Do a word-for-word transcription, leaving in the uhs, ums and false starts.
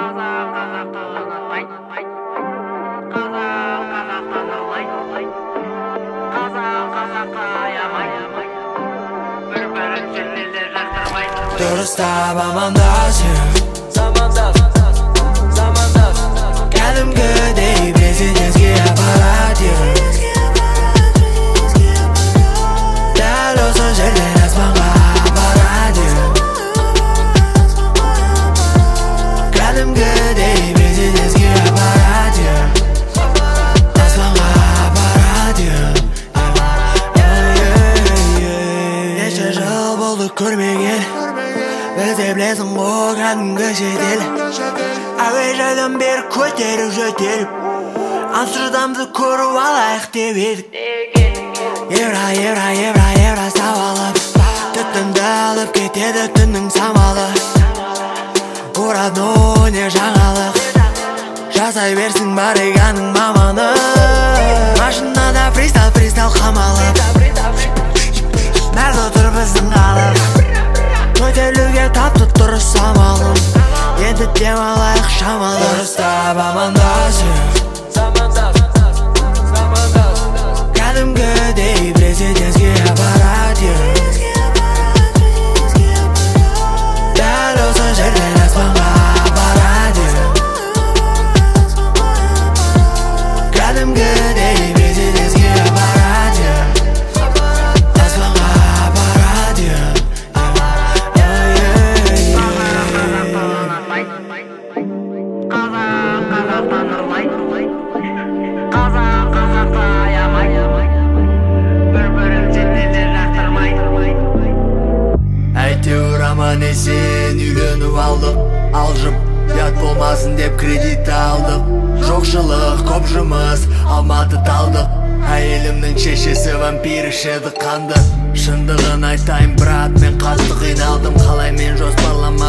Dürüstap amandasın Kәдімгідей президентке апарат Дәл осы жерден аспанға апарат Кәдімгідей президентке апарат Аспанға апарат Неше жыл болды көрмеген Бізде білесің ғой кәдімгі шетел Әуежайдан бері көтеріп жөтеліп Амстердамды көріп алайық деп едік Евро, евро, евро, евро сауалып Түтінді алып кетеді түннің самалы Урадной не жаңалық Жасай берсін бариганың маманы Машинада фристайл, фристайл қамалып Нәрді тұр біздің қалып Көтерілуге тапты дұрыс самалым Енді демалайық шамалы Дұрыстап амандасып Кәдімгідей президентке апарат Дәл осы жерден аспанға апарат Кәдімгідей президентке апарат Аспанға апарат Әйтеуір аман есен үйленіп алдық Алжып ұят болмасын деп кредит алдық Жоқшылық көп жұмыс алматы талдық Әйелімнің шешесі вампир ішеді қанды Шындығын айтайын брат мен қатты қиналдым Қалай мен жоспарлам